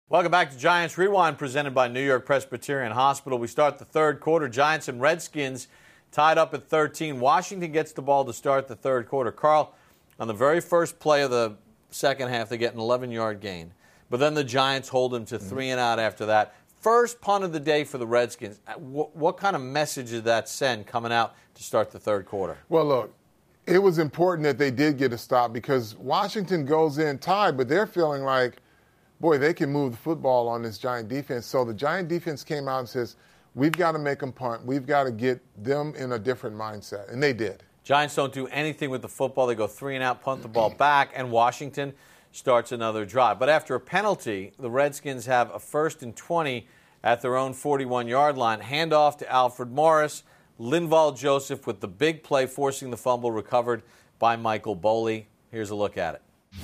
Welcome back to Giants Rewind, presented by New York Presbyterian Hospital. We start the third quarter. Giants and Redskins tied up at 13. Washington gets the ball to start the third quarter. Carl, on the very first play of the second half, they get an 11-yard gain. But then the Giants hold them to 3 and out after that. First punt of the day for the Redskins. What kind of message did that send coming out to start the third quarter? Well, look, it was important that they did get a stop because Washington goes in tied, but they're feeling like, boy, they can move the football on this Giant defense. So the Giant defense came out and says, we've got to make them punt. We've got to get them in a different mindset. And they did. Giants don't do anything with the football. They go 3 and out, punt the ball back, and Washington starts another drive. But after a penalty, the Redskins have a 1st and 20 at their own 41-yard line. Handoff to Alfred Morris. Linval Joseph with the big play, forcing the fumble, recovered by Michael Boley. Here's a look at it.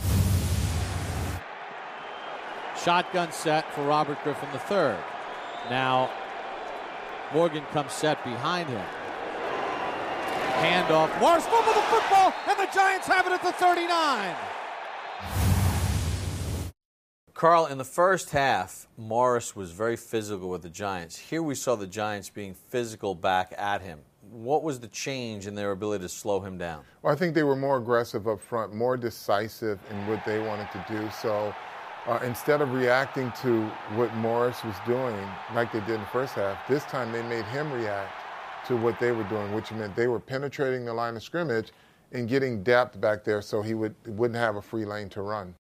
Shotgun set for Robert Griffin III. Now, Morgan comes set behind him. Handoff. Morris fumbled the football, and the Giants have it at the 39. Carl, in the first half, Morris was very physical with the Giants. Here we saw the Giants being physical back at him. What was the change in their ability to slow him down? Well, I think they were more aggressive up front, more decisive in what they wanted to do. So instead of reacting to what Morris was doing like they did in the first half, this time they made him react to what they were doing, which meant they were penetrating the line of scrimmage and getting depth back there so he wouldn't have a free lane to run.